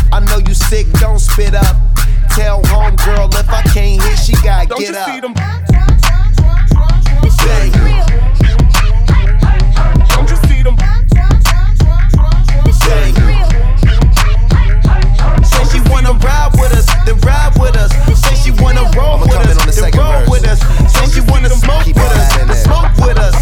I know you sick, don't spit up. Tell homegirl if I can't hit, she gotta get up. See them? Bang. Don't you see them? Bang. Say she wanna ride with us, then ride with us. Say she wanna roll with us, then roll with us. Say she wanna smoke with us, then smoke with us.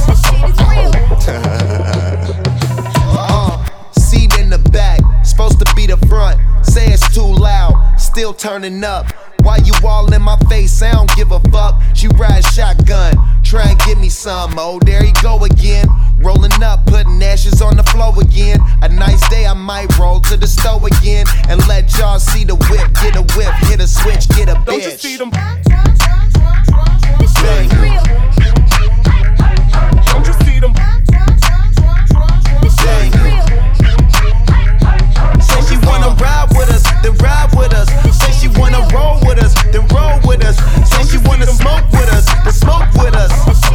Seat in the back, supposed to be the front. Say it's too loud, still turning up. Why you all in my face? I don't give a fuck. She ride shotgun, try and give me some. Oh, there he go again. Rolling up, putting ashes on the floor again. A nice day, I might roll to the store again and let y'all see the whip. Get a whip, hit a switch, get a bitch. Don't you see them? Bang. Don't you see them? Bang. Say she wanna ride with us, then ride with us. Say she wanna roll with us, then roll with us. Say she wanna smoke with us, then smoke with us.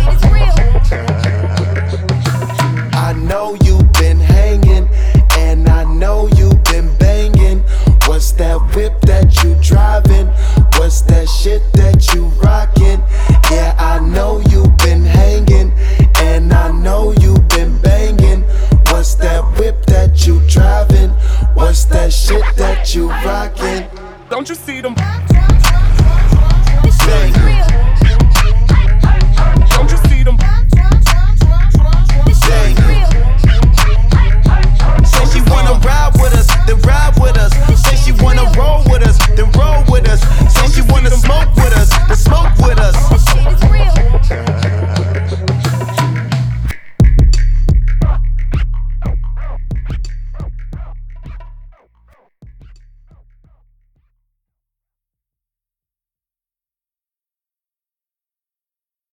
I know you've been hanging, and I know you've been banging. What's that whip that you driving? What's that shit that you rocking? Yeah, I know you've been hanging, and I know you've been banging. What's that whip that you driving? What's that shit that you rocking? Don't you see them?